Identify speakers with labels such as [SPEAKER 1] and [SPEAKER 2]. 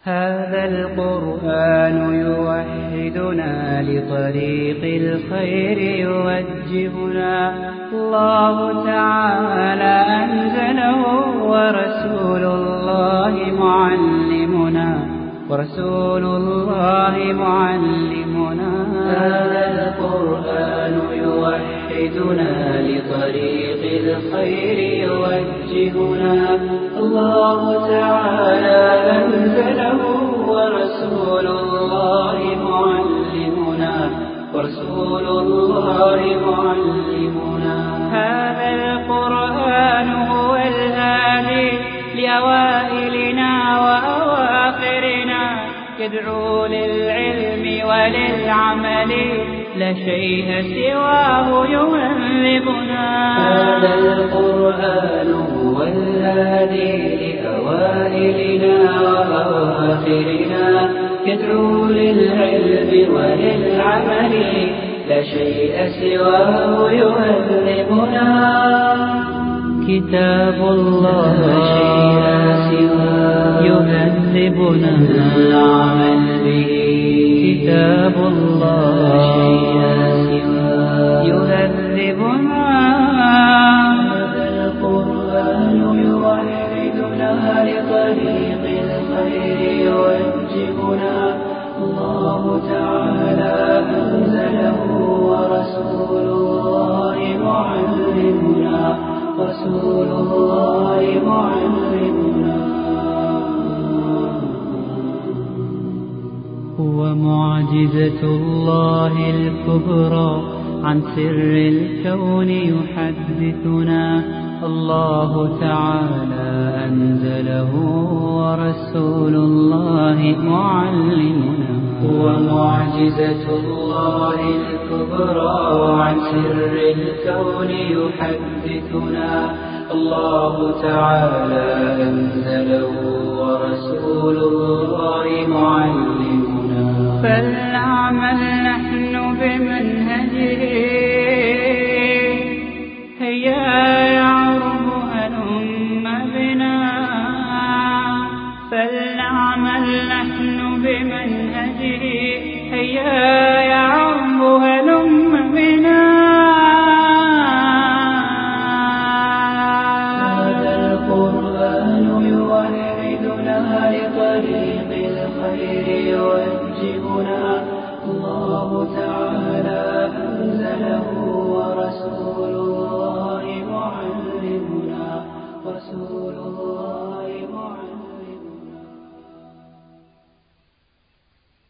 [SPEAKER 1] هذا القرآن يوحدنا لطريق الخير يوجهنا. الله تعالى أنزله ورسول الله معلمنا هذا القرآن يوحدنا لطريق الخير يوجهنا. الله تعالى أنزله ورسول الله معلمنا. هذا القرآن هو الهادي لأوائلنا وأواخرنا، يدعو للعلم وللعمل، لا شيء سواه يهذبنا. هذا القرآن هو الهادي لأوائلنا وأواخرنا، يدعو للعلم وللعمل، لا شيء سواه يهذبنا. كتاب الله يهذبنا العمل به، كتاب الله يهذبنا. هذا القرآن يوحدنا لطريق الخير يوجهنا. الله تعالى أنزله ورسول الله معلمنا. هو معجزة الله الكبرى، عن سر الكون يحدثنا. الله تعالى أنزله ورسول الله معلمنا. هو معجزة الله الكبرى، عن سر الكون يحدثنا. الله تعالى أنزله ورسول الله معلمنا. فلنعمل نحن بمنهجه، هيا يعرب هلم بنا. فلنعمل نحن بمنهجه، هيا يعرب هلم بنا. هذا القرآن يوحدنا لطريق الخير يوجهنا. الله تعالى أنزله ورسول الله معلمنا.